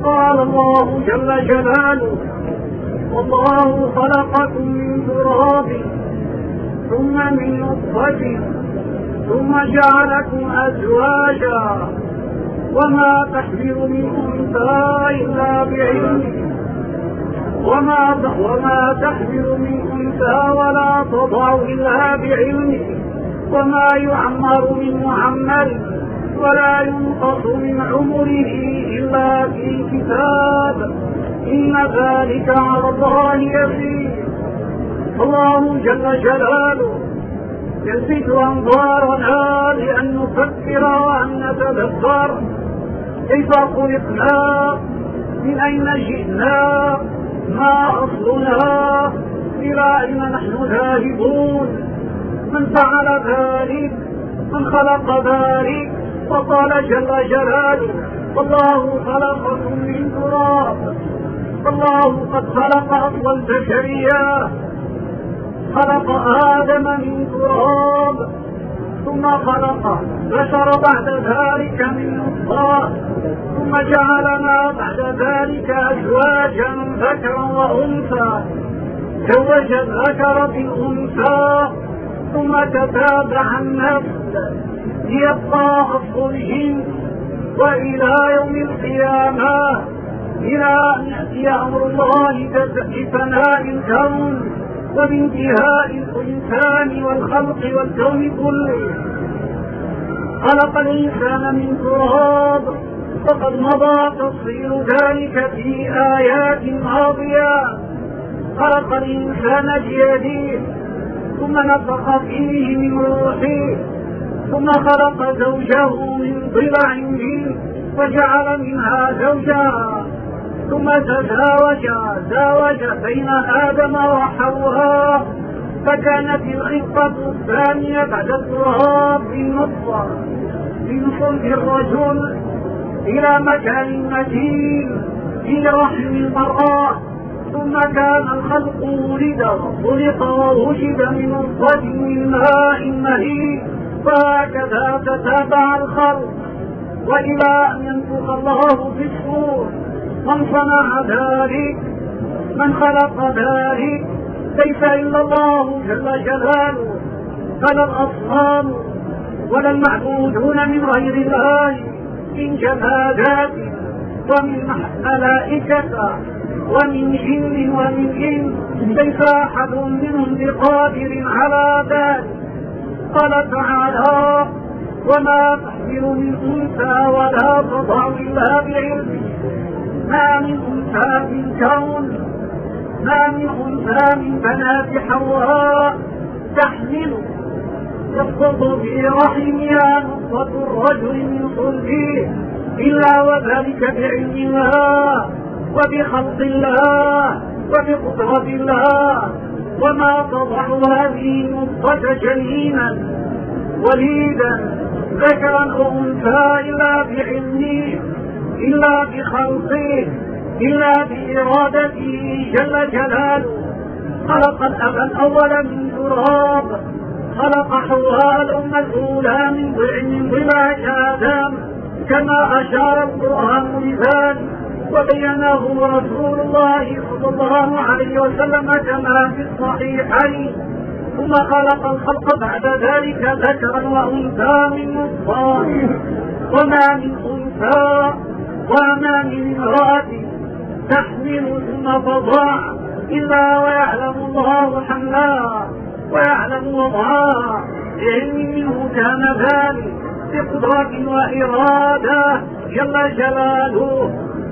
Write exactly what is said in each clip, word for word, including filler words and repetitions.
قال الله جل جلاله: والله خلقكم من تراب ثم من نطفة ثم جعلكم أزواجا وما تحمل من أنثى إلا بعلمه وما وما تحمل من أنثى ولا تضع إلا بعلمه وما يعمر من معمر ولا ينقص من عمره إلا في كتاب إن ذلك على الله يسير. الله جل جلاله يلفت أنظارنا لأن نفكر وأن نتذكر كيف خلقنا، من أين جئنا، ما أصلنا، إلى أين نحن ذاهبون، من فعل ذلك، من خلق ذلك. وقال جل جلاله: والله خلقكم من تراب. الله قد خلق أصل البشرية، خلق آدم من تراب، ثم خلق بشر بعد ذلك من نطفة، ثم جعلنا بعد ذلك أزواجا ذكرا وأنثى، زوج الذكر بالأنثى، ثم تتابع النسل ليبقى أصل الجنس وإلى يوم القيامة، إلى أن يأتي أمر الله بفناء الكون وبانتهاء الإنسان والخلق والكون كله. خلق الإنسان من تراب، وقد مضى تفصيل ذلك في آيات ماضية. خلق الإنسان بيده ثم نفخ فيه من روحه، ثم خلق زوجه من ضلع منه وجعل منها زوجها، ثم تزاوج زاوج بين آدم وحواء، فكانت الخلقة الثانية بعد التراب بالنطفة من صلب الرجل إلى مكان متين في رحم المرأة، ثم كان الخلق ولد وخلق ووجد من نطفة من ماء مهين، وهكذا تتابع الخلق وإلى أن ينفخ الله في الصور. من صنع ذلك، من خلق ذلك، ليس إلا الله جل جلاله، فلا الأصنام ولا المعبودون من غير الله من جمادات ومن ملائكة ومن جن ومن إنس، ليس أحد منهم بقادر على ذلك. قال تعالى: وما تحمل من أنثى ولا تضع إلا بعلمه. ما من أنثى في الكون، ما من أنثى من بنات حواء تحمل تسقط في رحمها نطفة الرجل من صلبه إلا وذلك بعلم الله وبخلق الله وبقدرة الله. وما تضع هذه النطفة جنينا وليدا ذكرا أو أنثى إلا بعلمه، إلا بخلقه، إلا بإرادته جل جلاله. خلق الأب الأول من تراب، خلق حواء الأم الأولى من ضلع من ضلع آدم، كما أشار القرآن لذلك وبينه رسول الله صلى الله عليه وسلم كما في الصحيحين. ثم خلق الخلق بعد ذلك ذكرا وأنثى من نطفة. وما من أنثى وما من امرأة تحمل ثم تضع إلا ويعلم الله حملها ويعلم وضعها، بعلم منه كان ذلك بقدرة وإرادة جل جلاله.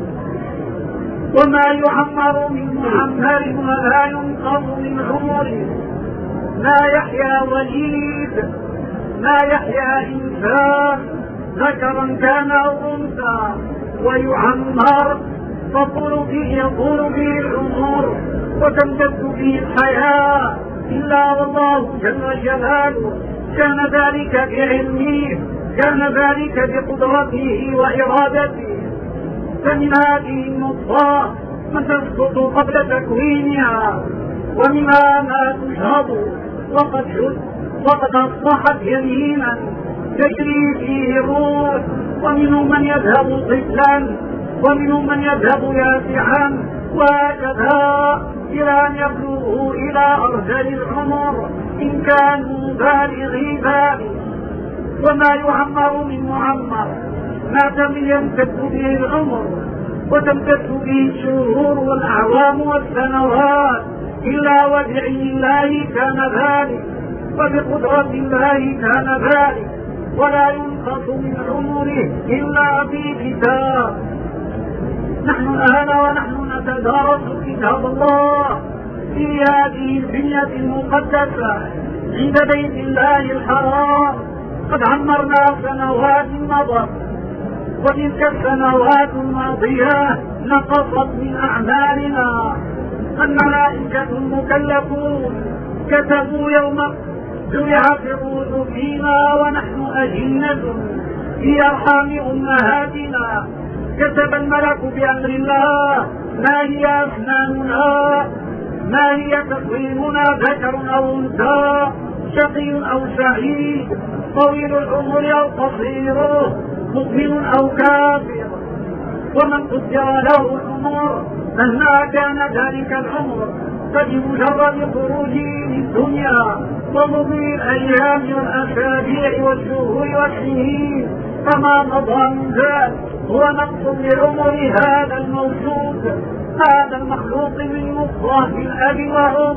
وما يعمر من معمر ولا ينقص من عمره، ما يحيا وليد، ما يحيا إنسان ذكرا كان أو أنثى ويعمر، تطول فيه يطول به العمر وتمتد فيه الحياة، إلا والله جل جلاله كان ذلك بعلمه، كان ذلك بقدرته وإرادته. فمن هذه النطفة من تسقط قبل تكوينها، ومنها ما تشهد وقد وقد أصبحت يمينا تجري فيه الروح، ومنهم من يذهب طفلا ومنهم من يذهب يافعا، وهكذا إلى أن يبلغوا إلى أرذل العمر إن كانوا بالغي ذلك. وما يعمر من معمر ما يمتد به العمر وتمتد به الشهور والأعوام والسنوات إلا وبعلم الله كان ذلك وبقدرة الله كان ذلك، ولا ينقص من عمره إلا في كتاب. نحن الآن ونحن نتدارس كتاب الله في هذه البنية المقدسة عند بيت الله الحرام قد عمرنا سنوات مضت، وتلك السنوات الماضية نقصت من أعمالنا. الملائكة المكلفون كتبوا يوم جمعت الروح فينا ونحن أجنة في أرحام أمهاتنا، كتب الملك بأمر الله ما هي أسناننا، ما هي تصويمنا، ذكر أو أنثى، شقي أو سعيد، طويل العمر أو قصيره، مؤمن أو كافر. ومن قدر له العمر مهما كان ذلك العمر فبمجرد خروجه للدنيا ومضي الأيام والأسابيع والشهور والسنين فما مضى من ذلك هو نقص لعمر هذا الموجود، هذا المخلوق من مضغة الأب والأم.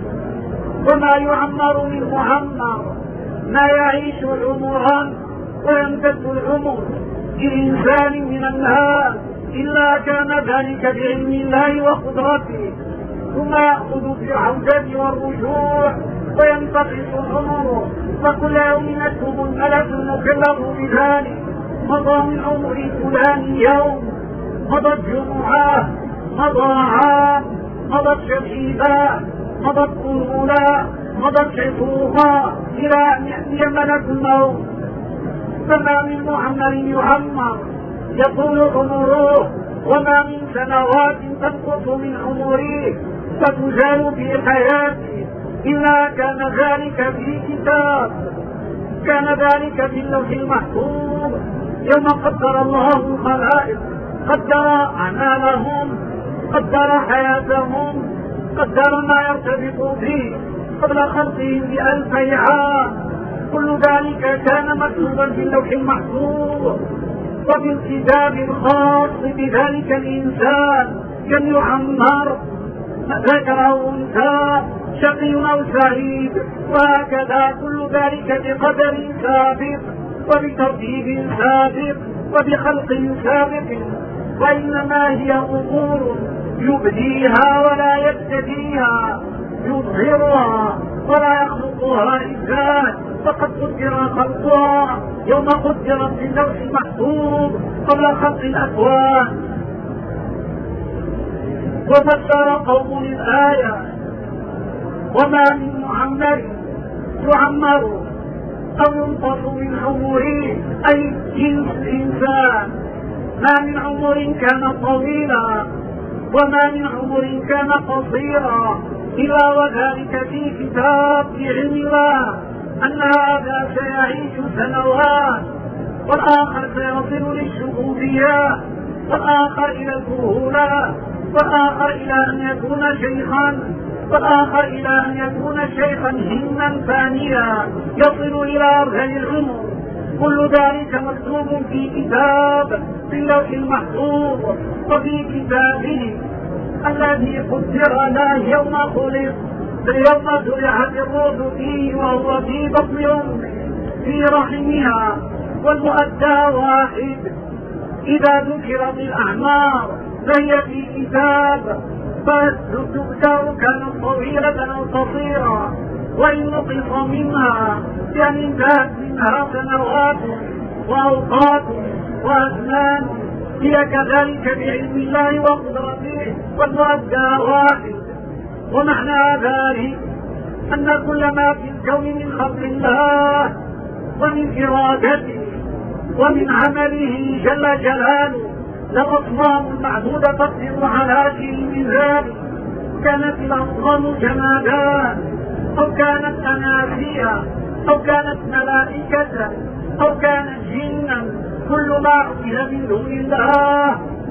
وما يعمر من معمر ما يعيش عمرا ويمتد العمر لإنسان من الناس إلا كان ذلك بعلم الله وقدرته، ثم يأخذ في العودة والرجوع وينتقص العمر، فكل يوم يكتب الملك المكلف بذلك مضى من عمر فلان يوم، مضت جمعة، مضى عام، مضت شبيبة، مضت قلولا، مضت شيخوخة، إلى أن يأتي ملك الموت. فما من معمر يعمر يطول عمره، وما من سنوات تنقص من عمره فتزال في حياته إلا كان ذلك في كتاب، كان ذلك في اللوح المحفوظ. يوم قدر الله الخلائق قدر أعمالهم، قدر حياتهم، قدر ما يرتبط به قبل خلقهم بألفي عام، كل ذلك كان مكتوبا في اللوح المحفوظ وفي الكتاب الخاص بذلك الإنسان كم يعمر، ذكر أو أنثى، شقي أو سعيد، وهكذا كل ذلك بقدر سابق وبترتيب سابق وبخلق سابق. وإنما هي أمور يبديها ولا يبتديها، يظهرها ولا يخلقها إنسان، فقد قدر خلقها يوم قدرت في اللوح المحفوظ قبل خلق الأكوان. وفسر قوم الآية وما من معمر يعمر أو ينقص من عمره أي جنس الإنسان، ما من عمر كان طويلا وما من عمر كان قصيرا إلا وذلك في كتاب بعلم الله، أن هذا سيعيش سنوات والآخر سيصل للشبوبية والآخر إلى الكهولة والآخر إلى أن يكون شيخا والآخر إلى أن يكون شيخا هما ثانيا يصل إلى أرذل العمر. كل ذلك مكتوب في كتاب في اللوح المحفوظ وفي كتابه الذي قدر له يوم خلق، يوم زرعت الروح فيه وهو في بطن أمه في رحمها. والمؤدى واحد، إذا ذكرت الأعمار فهي في كتاب فتذكر كانت طويلة أو قصيرة، وإن نقص منها يعني انتهت منها سنوات وأوقات وأزمان هي كذلك بعلم الله وقدرته، والمؤدى واحد. ومعنى ذلك أن كل ما في الكون من خلق الله ومن إرادته ومن عمله جل جلاله لأصنام معدودة تقدر على شيء من ذلك، كانت الأصنام جمادات أو كانت أناسيا أو كانت ملائكة أو كانت جنا، كل ما عبد من دون الله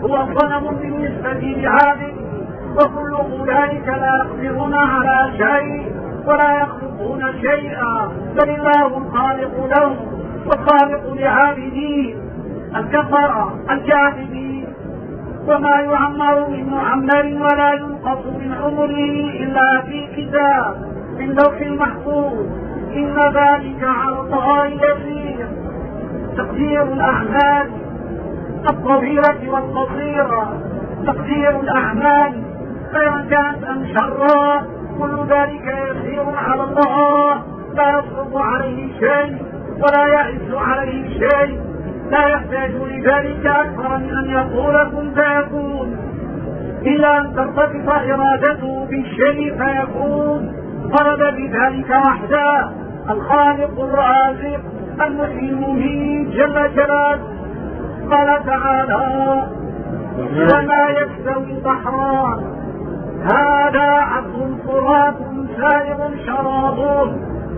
هو صنم بالنسبة لعابده، وكل أولئك لا يقدرون على شيء ولا يخلقون شيئا، بل الله الخالق لهم والخالق لعابدين الكفر الجاحدين. وما يعمر من معمر ولا ينقص من عمره إلا في كتاب من لوح المحفوظ، إن ذلك على الله يسير. تقدير الأعمال الصغيرة والقصيرة، تقدير الأعمال خيرا كانت أم شرا، كل ذلك يسير على الله، لا يصعب عليه شيء ولا يعز عليه شيء، لا يحتاج لذلك أكثر من أن يقول كن فيكون، إلا أن ترتبط إرادته بالشيء فيكون. فرد بذلك وحده الخالق الرازق المحيي المميت جل جلاله. قال تعالى: وما يستوي البحران هذا عذب فرات سائغ شرابه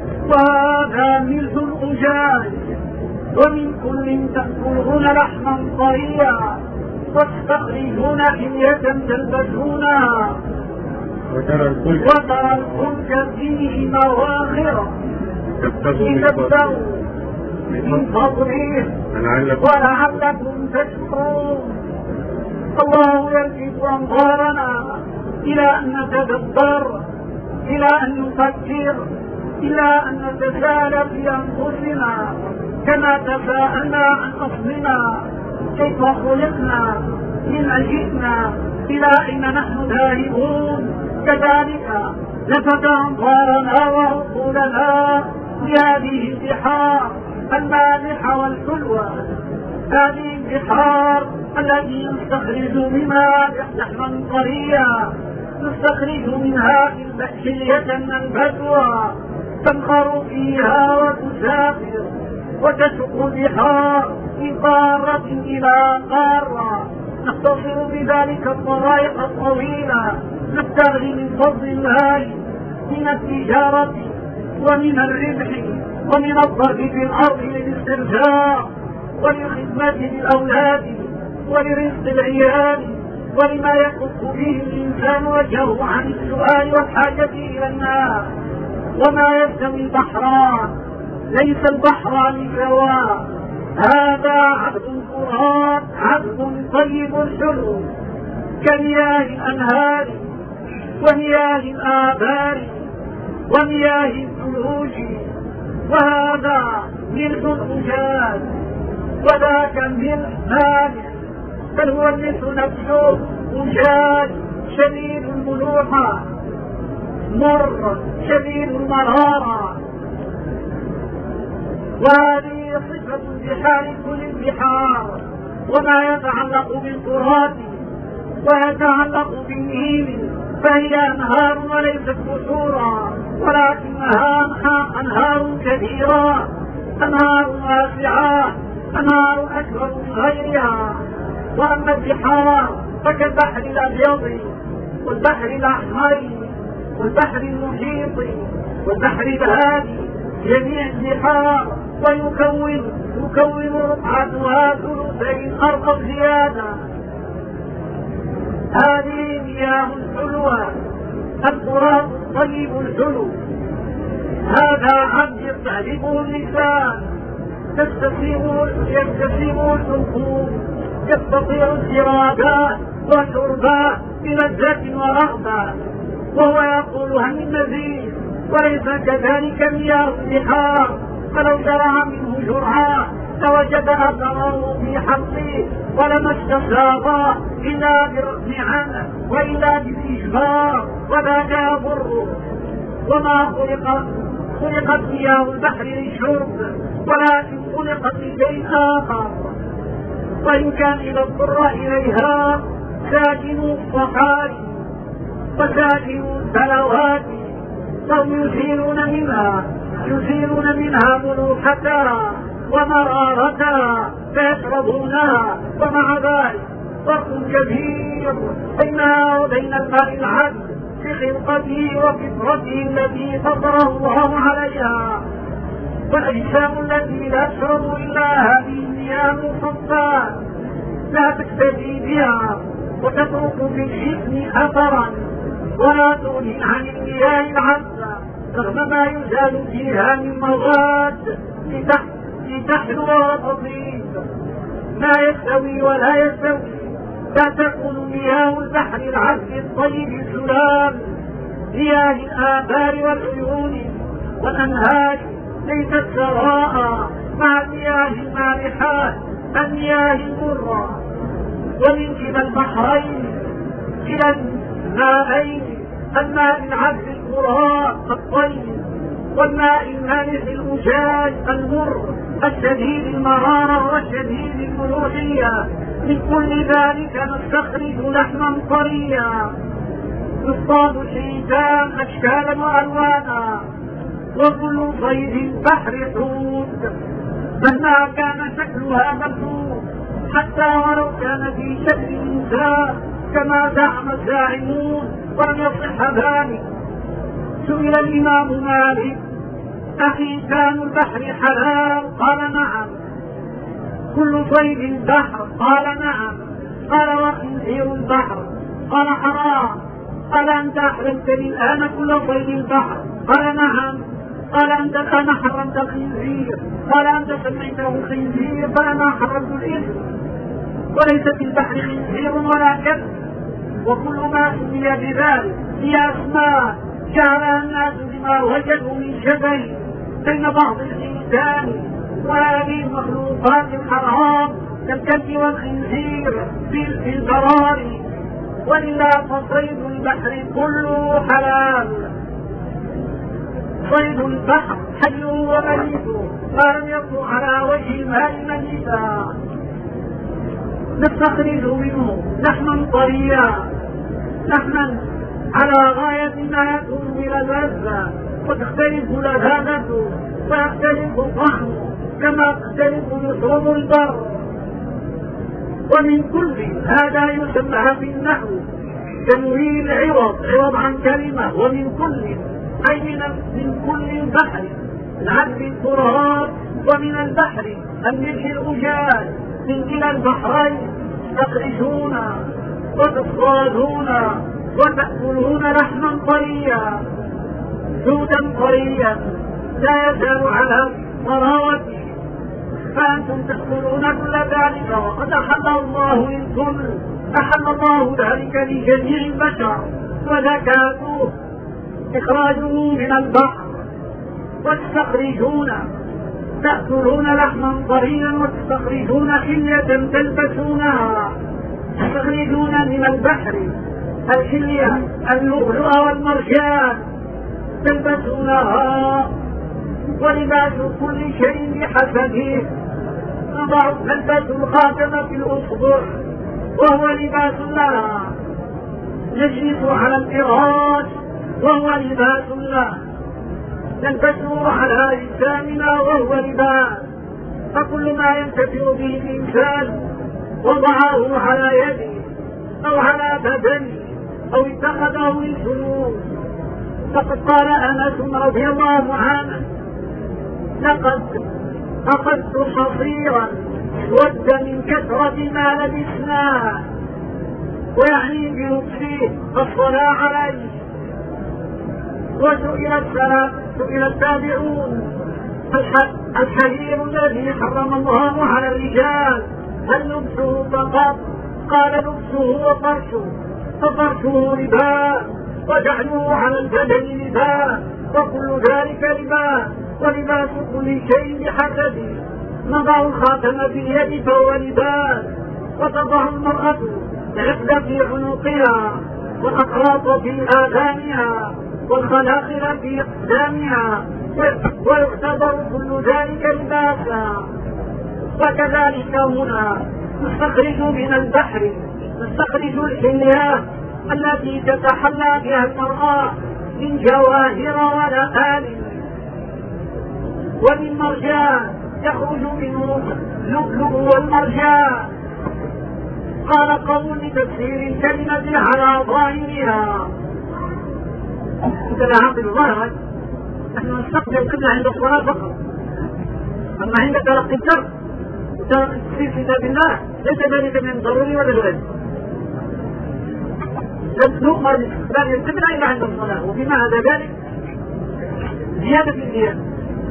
وهذا ملح أجاج ومن كل تأكلون لحما طريا وتستخرجون حلية تلبسونها وترى الفلك فيه مواخر لتبتغوا من فضله ولعلكم تشكرون. الله يلفت أنظارنا إلى أن نتدبر، إلى أن نفكر، إلى أن نتساءل في أنفسنا كما تساءلنا عن أصلنا، كيف خلقنا، من جئنا، إلى أين نحن ذاهبون. كذلك لفت أنظارنا وعقولنا لهذه البحار المالحة والحلوة، هذه البحار التي نستخرج منها لحما طريا، نستخرج منها حلية نلبسها، تنخر فيها وتسافر وتشق البحار من قارة إلى قارة، نختصر بذلك الطرائق الطويلة، نبتغي من فضل الله من التجارة ومن الربح ومن الضرب في الأرض للاسترجاع وللخدمة للأولاد ولرزق العيال ولما يكف به الإنسان وجهه عن السؤال والحاجة إلى الناس. وما يستوي البحران، ليس البحران سواء، هذا عذب فرات عذب طيب حلو كمياه الأنهار ومياه الآبار ومياه الثلوج، وهذا ملح أجاج وذاك ملح مالح، بل هو الملح نفسه أجاج شديد الملوحة مر شديد المرارة. وهذه صفة بحال كل البحار. وما يتعلق بالتراب ويتعلق بالنيل فهي أنهار وليست بحورا، ولكنها أنهار كثيرة، أنهار واسعة، أنهار أكبر من غيرها. وأما البحار فكالبحر الأبيض والبحر الأحمر والبحر المحيط والبحر الهادي، جميع البحار، ويكون يكون رقعتها ثلثي الأرض زيادة. هذه مياه حلوة، التراب الطيب الحلو، هذا عبد يستهلكه اللسان، تستسيغه الحلقوم، يستطيع الزرابات وشربات بلذة ورغبة، وهو يقول هل من مزيد؟ وليس كذلك مياه البحار، فلو شرع منه جرعا لوجد أثره في حقه ولما استساغ إلا بالرغم عنه وإلا بالإجبار، وذاك يضر. وما خلق خلقت مياه البحر للشرب، ولكن خلقت لشيء آخر، وإن كان إذا اضطر إليها ساكنوا الصحاري وساكنوا السلوات، فهم يزيلون منها يزيلون منها ملوحتها ومرارتها فيشربونها. ومع ذلك فرق كبير بينها وبين الماء العذب في خلقته وفطرته التي فطره الله عليها. والأجسام التي لا تشرب إلا هذه المياه الصفات لا تكتفي بها وتترك في الجسم أثرا ولا تغني عن المياه العذبة رغم ما يزال فيها من مواد لتحلو وتطيب. ما يستوي ولا يستوي. لا تكون مياه البحر العذب الطيب السلام مياه الآبار والعيون والأنهار ليست سراء مع المياه المالحات المياه المرة. ومن كلا البحرين كلا الماءين الماء العذب الفرات الطيب والماء المالح الأجاج المر الشديد المرارة والشديد الملوحية من كل ذلك نستخرج لحما طريا يصطاد الحيتان أشكالا وألوانا وكل صيد البحر حوت مهما كان شكلها مبهوت حتى ولو كان في شكل إنسان كما زعم الزاعمون ولم يصح ذلك. سئل الإمام مالك أحيتان البحر حلال؟ قال نعم. كل صيد البحر؟ قال نعم. قال وخنزير البحر؟ قال حرام. قال أنت أحرمتني الآن كل صيد البحر؟ قال نعم. قال أنت الآن حرمت الخنزير؟ قال أنت سميته خنزير فأنا حرمت الإثم. وليس في البحر خنزير ولا كذب وكل ما سمي بذلك هي أسماء جعلها الناس بما وجدوا من شبه بين بعض الإنسان وهذه المخلوقات الحرام كالكلب والخنزير في البراري. ولله فصيد البحر كله حلال. صيد البحر حي وميت ما لم يكن على وجه الماء ميتا نستخرج منه لحما طريا لحما على غاية ما يكون من اللذة وتختلف لذاذته ويختلف طعمه كما تختلف لحوم البر. ومن كل هذا يسمى في النحو تنوين عوض عوض عن كلمة. ومن كل أي من, من كل البحر العذب الفرات ومن البحر الملح الأجاج من كلا البحرين تخرجون وتصطادون وتأكلون لحما طريا جودا طريا لا يزال على طراوته فأنتم تأكلون كل ذلك وقد أحل الله للكل أحل الله ذلك لجميع البشر وزكاته إخراجه من البحر. وتستخرجون تأكلون لحما طريا وتستخرجون حلية تلبسونها. تستخرجون من البحر الحلية اللؤلؤ والمرجان تلبسونها. ولباس كل شيء بحسبه. نضع تلبس الخاتم في الأصبع وهو لباس لها. نجلس على الفراش وهو لباس له. نلبسه على لساننا وهو لباس. فكل ما ينتفع به الإنسان وضعه على يده أو على بدنه أو اتخذه للجنود. فقد قال أنس رضي الله عنه لقد أخذت حصيرا ود من كثرة ما لبسناه ويعني بلطفه الصلاة عليه. وسئل السلام سئل التابعون الحرير الذي حرم الله على الرجال هل لبسه فقط؟ قال لبسه وفرشه ففرشه لباس وجعله على البدن لباس وكل ذلك لباس ولباس كل شيء بحسبه. نضع الخاتم في اليد فهو لباس وتضع المرأة العقد في عنقها والأقراط في آذانها والخلاخل في أقدامها ويعتبر كل ذلك لباسا. وكذلك هنا نستخرج من البحر نستخرج الحليات التي تتحلى بها المرأة من جواهر ولآل ومن مرجان يخرج منه اللؤلؤ والمرجان. قال قوم لتفسير الكلمة على ظاهرها. انت لا عقل ظاهرك نحن نستقبل القبلة عند الصلاة فقط. اما عند تلقي الدرس وتلقي تفسير كتاب الله ليس ذلك من ضروري ولا لازم. لم نؤمر بأن يستمر إلا عند الصلاة، وفيما عدا ذلك زيادة في الزيادة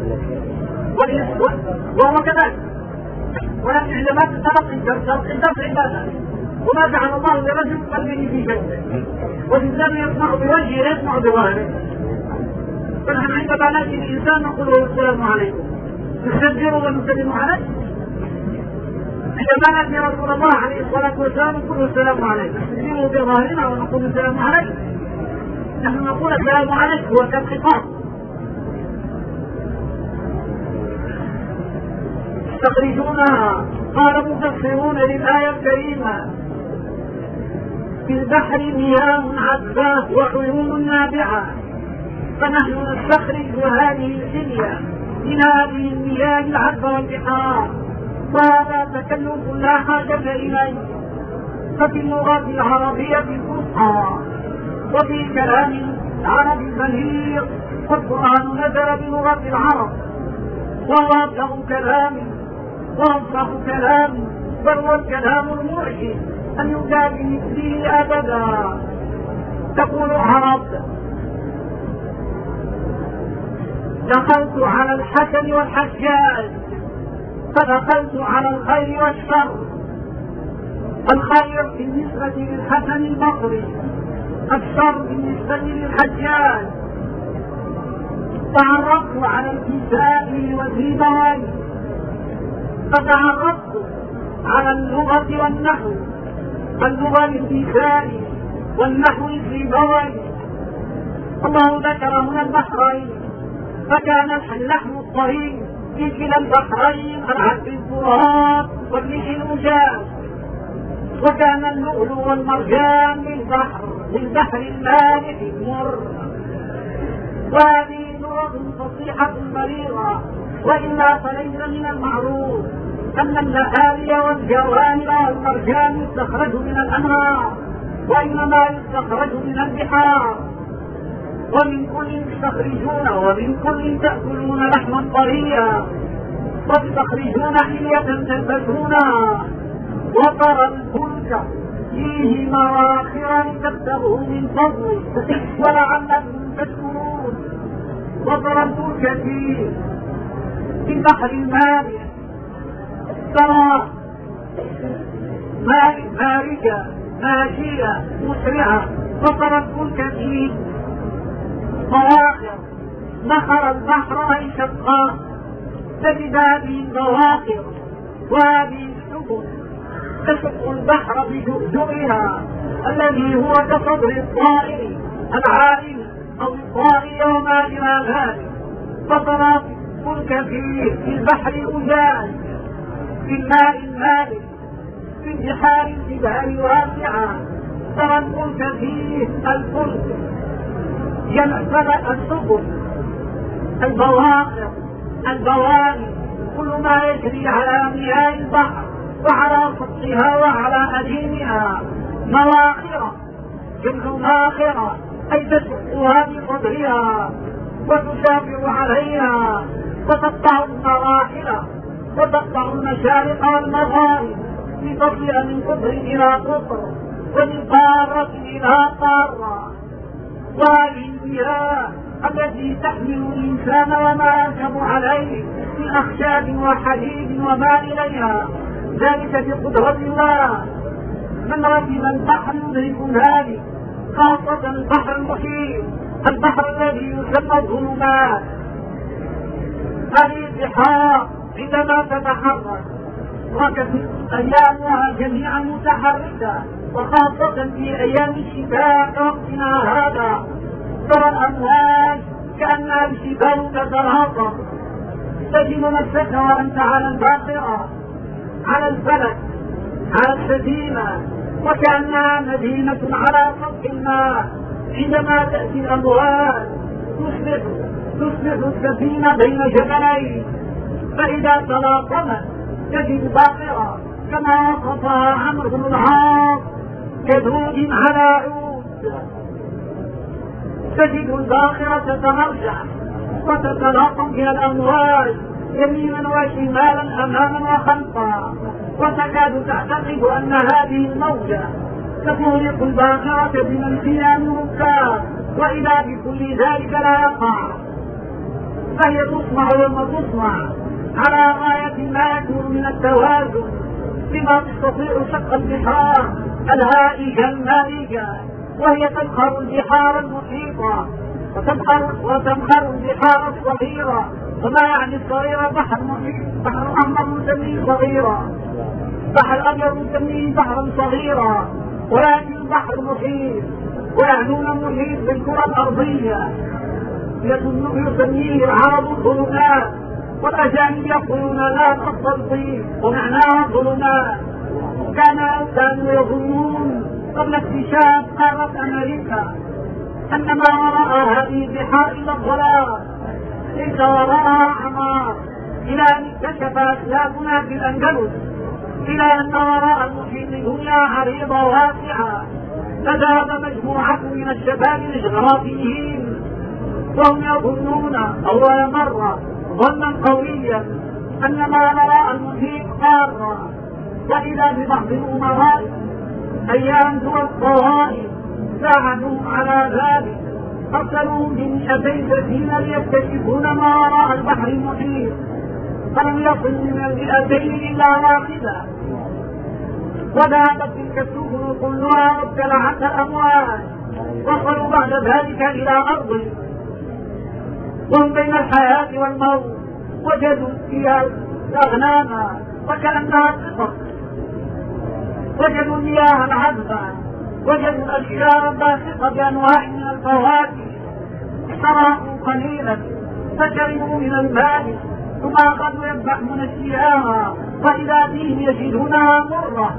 وهو كذلك. ولكن عندما تتلقي الدرس الدرس عبادة، وما جعل الله لرجل قلبه في شيء، والإنسان يسمع بوجهه لا يسمع بظاهره. فنحن عندما نأتي الإنسان نقول له السلام عليكم، نستدبر ونسلم عليه. عندما نأتي رسول الله عليه الصلاة والسلام نقول السلام عليكم، نستدبره بظاهرنا ونقول السلام عليكم. نحن نقول السلام عليكم هو كالخطاب. تستخرجونها. قال مفسرون للآية الكريمة: في البحر مياه عذبة وعيون نابعة، فنحن نستخرج هذه الحلية من هذه المياه العذبة والبحار، وهذا تكلف لا حاجة إليه. ففي اللغة العربية الفصحى وفي كلام العرب البليغ، والقرآن نزل بلغة العرب، وهو أبلغ كلام وأفصح كلام، بل هو الكلام المرشد أن يؤتى بمثله أبدا. تقول العرب: دخلت على الحسن والحجاج فدخلت على الخير والشر. الخير بالنسبة للحسن البصري، الشر بالنسبة للحجاج. تعرفت على الكسائي والزيبوي، فتعرفت على اللغة والنحو، اللغة للكسائي والنحو الزيبوي. الله ذكر هنا البحرين، فكان اللحم الطري في كلا البحرين العذب الفرات والملح الأجاج، وكان اللؤلؤ والمرجان للبحر للبحر المالح المر. وهذه لغة فصيحة بليغة، وإلا فليس من المعروف أن النهاري والجوانب والمرجان يستخرج من الأنهار، وإنما يستخرج من البحار. ومن كل تستخرجون ومن كل تأكلون لحما طريا، وتستخرجون حلية تلبسونها، وترى الفلك فيه مواخر لتبتغوا من فضله ولعلكم تشكرون. وترى الفلك فيه في البحر المالح، ترى مارجة ماشية مسرعة، وترى الفلك فيه مواخر. نخر البحر أي شقاه، تجد هذه البواخر وهذه السبل تشق البحر بجؤجؤها الذي هو كصدر الطائر العائم أو الطائر وما إلى ذلك. فترى الفلك فيه في البحر أجاج، في الماء المالح، في البحار الجبال واسعة. ترى الفلك فيه الفلك ينفذ السبل، البواخر، البواني، كل ما يجري على مياه البحر وعلى سطحها وعلى أديمها. مواخر جمع ماخرة، أي تشقها بقدرها وتسافر عليها، وتقطع المراحل وتقطع المشارق والمغارب لتصل من قطر إلى قطر ومن قارة إلى قارة. وهذه المياه التي تحمل الإنسان وما يركب عليه من أخشاب وحديد وما إليها، ذلك بقدرة الله. من ركب البحر يدرك ذلك، خاصة البحر المحيط، البحر الذي يسمى الظلمات. هذه البحار عندما تتحرك وكانت أيامها جميعا متحركة، وخاصة في أيام الشتاء كوقتنا هذا، ترى الأمواج كأنها الجبال تتلاطم. تجد نفسك وأنت على الباخرة، على الفلك، على السفينة، وكأنها مدينة على سطح الماء. عندما تأتي الأمواج تصبح تصبح السفينة بين جبلين، فإذا تلاطمت تجد باخرة كما وصفها عمرو بن العاص كدود على عود. تجد الباخرة تتمرجح وتتلاطم بها الأمواج يمينا وشمالا أماما وخلفا، وتكاد تعتقد أن هذه الموجة تغرق الباخرة بمن فيها من ركاب، وإذا بكل ذلك لا يقع، فهي تصنع يوم تصنع على غاية ما يكون من التوازن، بما تستطيع شق البحار الهائجة المائجة، وهي تبخر البحار المحيطة وتبخر, وتبخر البحار الصغيرة، وما يعني الصغيرة بحر محيط، بحر أحمر نسميه صغيرة، بحر أبيض نسميه بحرا صغيرا، ولكن البحر محيط ويعنون محيط بالكرة الأرضية يسميه العرب الظلمات، والأجانب يقولون لا التلطيف ومعناها الظلمات. كان كانوا يظنون قبل اكتشاف قارة أمريكا أن ما وراء هذه البحار إلا الظلام، ليس وراءها أعمار، إلى أن اكتشف أسلافنا في الأندلس إلى أن وراء المحيط دنيا عريضة واسعة. فذهب مجموعة من الشباب الجغرافيين وهم يظنون أول مرة ظنا قويا أن ما وراء المحيط قارة، وإذا ببعض الأمراء أيام دول الطوائف ساعدوهم على ذلك، أرسلوهم بمئتي سفينة ليكتشفون ما وراء البحر المحيط، فلم يصل من المئتين إلا واحدة، وذهبت تلك السفن كلها وابتلعت الأمواج، وصلوا بعد ذلك إلى أرض وهم بين الحياة والموت، وجدوا فيها أغناما وكأنها قطط، وجدوا المياه العذبة، وجدوا الأشجار الباسقة بأنواع من الفواكه، استراحوا قليلا فشربوا من الماء، ثم أخذوا يذبحون الشياه وإذا فيهم يجدونها مرة،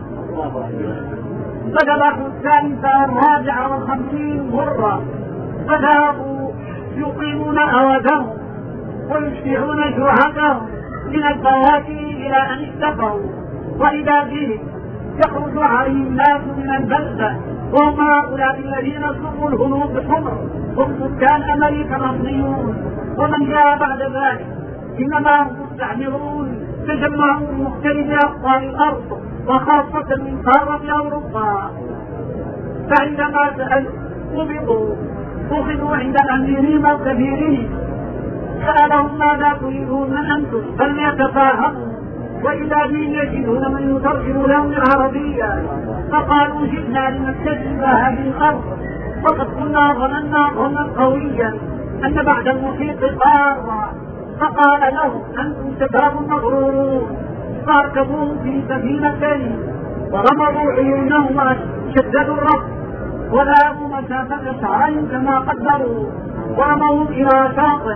فذبحوا الثالثة والرابعة والخمسين مرة، فذهبوا يقيمون أودهم ويشبعون جوعتهم من الفواكه إلى أن اكتفوا، وإذا بهم يخرج عليهم ناس من البلدة، وهم هؤلاء الذين سموا الهنود بحمر، هم سكان أمريكا الأصليون، ومن جاء بعد ذلك إنما هم مستعمرون تجمعوا من مختلف أقطار الأرض وخاصة من قارة أوروبا. فعندما سألوا قبضوا أخذوا عند الأميرين الكبيرين، سألهم ماذا تريدون من أنتم، فلم يتفاهموا، وإذا بهم يجدون من يترجم لهم العربية، فقالوا جئنا لنكتشف هذه الأرض، وقد كنا ظننا ظنا قويا أن بعد المحيط قارة. فقال لهم أنتم شباب مغرورون، فاركبوهم في سفينتين ورمضوا عيونهم وشددوا الربط وذهبوا مسافة شهرين كما قدروا، ورموهم إلى شاطئ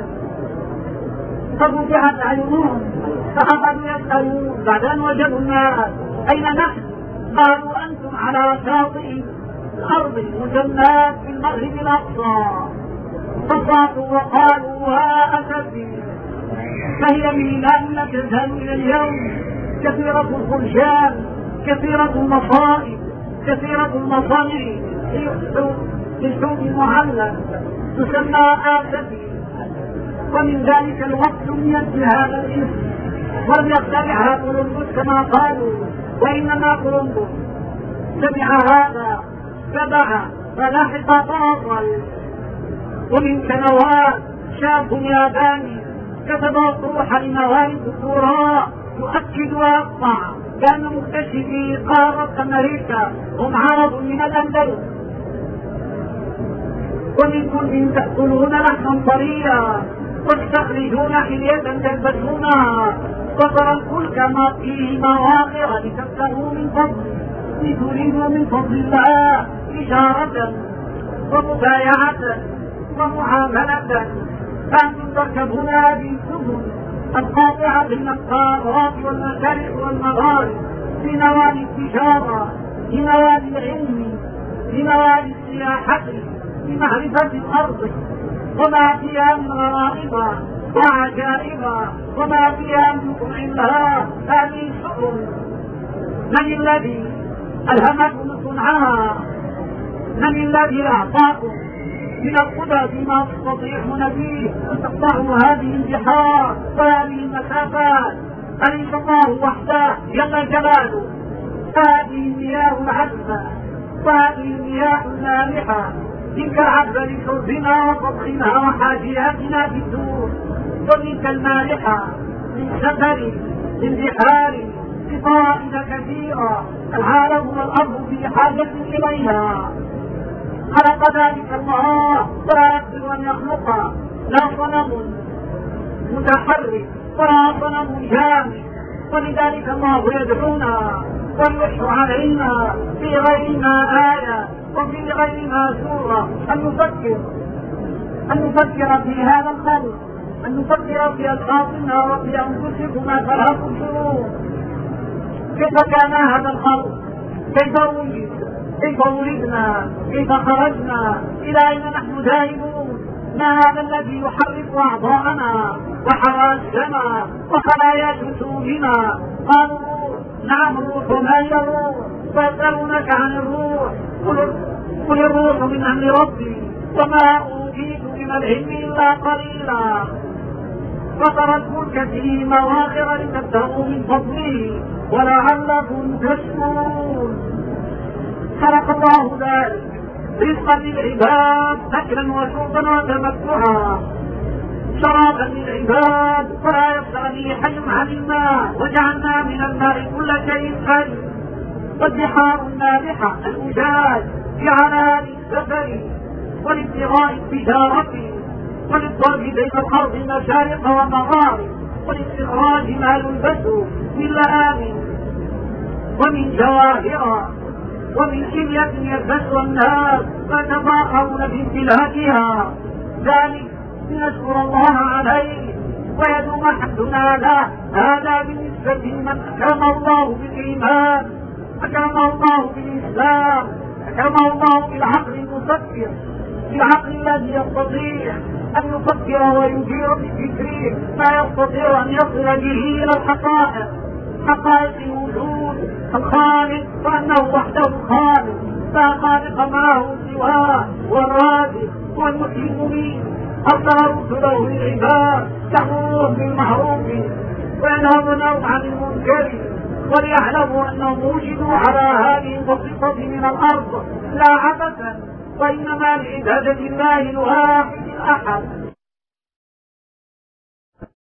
ففتحت أعينهم فأخذوا يسألون بعد أن وجدوا الناس أين نحن؟ قالوا أنتم على شاطئ الأرض المسماة في المغرب الأقصى. فصاحوا وقالوا ها أسفي، فهي ميلان لا تزال إلى اليوم، كثيرة الخرجان، كثيرة المصائب، كثيرة المصانع في السوق المعلق تسمى آسفي، ومن ذلك الوقت سميت بهذا الاسم، ولم يخترعها كولومبوس كما قالوا، وإنما كولومبوس سمع هذا تبع فلاحق باطل. ومن سنوات شاب ياباني كتب أطروحا لنوال الدكتوراه يؤكد ويقطع كان مكتشفي قارة أمريكا هم عرب من الأندلس، ومنكم تأكلون لحما طريا وتستخرجون حلية تلبسونها، وترى الفلك ما فيه مواخر لتبتغوا من فضله لتريدوا من فضل الله إشارة ومبايعة ومعاملة، فأنتم تركبون هذه السبل القاطعة بين القارات والمشارق والمغارب في نوادي التجارة، في نوادي العلم، في نوادي السياحة، في معرفة الأرض وما فيها من غرائب وعجائب وما فيها من صنعها هذه السبل. من الذي ألهمكم صنعها؟ من الذي أعطاكم من القدرة فيما تستطيعون فيه أن تقطعوا هذه البحار وهذه المسافات. أليس الله وحده جل جلاله؟ هذه المياه العذبة وهذه المياه المالحة تلك العذبة لشربنا وطبخنا وحاجياتنا في الدور، وتلك المالحة للسفر للبحار بفوائد كثيرة العالم والأرض في حاجة إليها. خلق ذلك الله ولا يقدر أن يخلق لا صنم متحرك ولا صنم جامد، ولذلك الله يدعونا ويلح علينا في غير ما آية وفي غير ما سورة أن نفكر أن نفكر في هذا الخلق، أن نفكر في أشخاصنا وفي أنفسكم فلا تبصرون. كيف كان هذا الخلق؟ كيف وجد؟ كيف ولدنا؟ كيف خرجنا؟ إلى أين نحن ذاهبون؟ ما هذا الذي يحرك أعضاءنا وحواسنا وخلايا جسومنا؟ قالوا نعم الروح. ما هي الروح؟ فيسألونك عن الروح، قل الروح من أمر ربي وما أوتيت من العلم إلا قليلا. فطر الفلك فيه مواخر لتبتغوا من فضله ولعلكم تشكرون. خلق الله ذلك رزقا للعباد أكلا وشربا وتمتعا، شرابا للعباد ولا يستغني حي عن الماء، وجعلنا من الماء كل شيء حي، والبحار المالحة الأجاج لعنان السفر ولابتغاء التجارة وللضرب بين الأرض مشارق ومغارب، ولاستخراج ما يلبس من لآم ومن جواهر ومن حلية يلبسها الناس فيتفاخرون بامتلاكها. ذلك لنشكر الله عليه ويدوم حمدنا له. هذا بالنسبة لمن أكرمه الله بالإيمان، أكرمه الله بالإسلام، أكرمه الله بالعقل المفكر، بالعقل الذي يستطيع أن يفكر ويدير بفكره ما يستطيع أن يصل به إلى الحقائق، حقائق الوجود الخالق، وأنه وحده الخالق لا خالق معه سواه، والرازق والمحيي المميت. أرسل رسله للعباد تأمرهم بالمعروف وينهونهم عن المنكر وليعلموا أنهم وجدوا على هذه البسيطة من الأرض لا عبثا، وإنما لعبادة الله الواحد الأحد